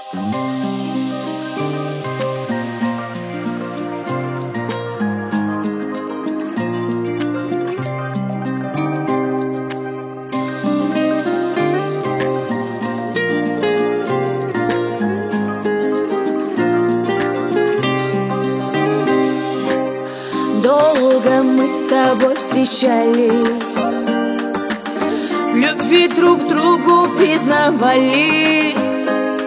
Долго мы с тобой встречались, в любви друг другу признавались.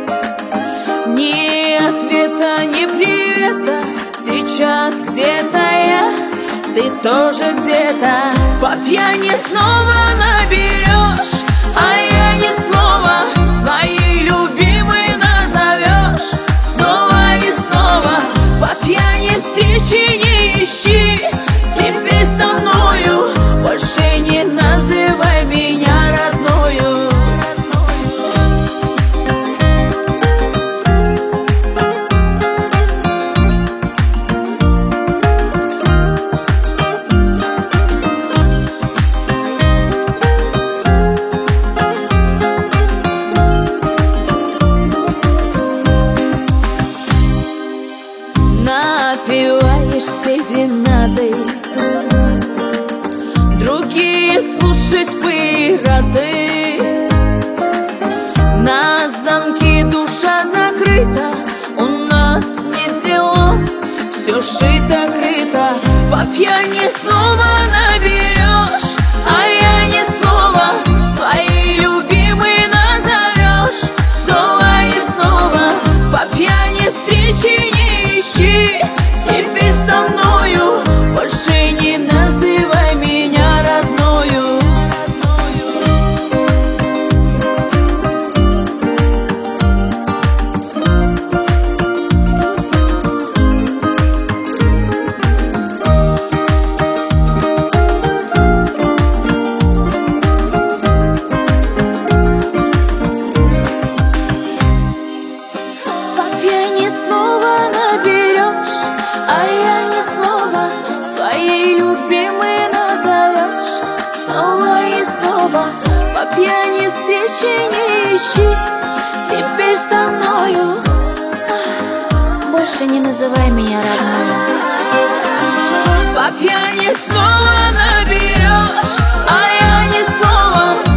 Ни ответа, ни привета, сейчас где-то я, ты тоже где-то. По пьяни снова наберешь, а я ни слова своей любимой назовешь. Снова и снова по пьяни встречи не ищи. Теперь со мною больше не называй меня родною. Напеваешь серенады, другие слушать бы рады. На замке душа закрыта, у нас нет дела, все шито-крыто. По пьяни снова наберешь, а я ни слова своей любимой назовешь. Снова и снова по пьяни встречи не ищи. Теперь со мною больше не называй меня родною. По пьяни снова наберешь, а я ни слова своей любимой назовешь. Снова и снова по пьяни встречи не ищи. Теперь со мною больше не называй меня родною. По пьяни снова наберешь, а я ни слова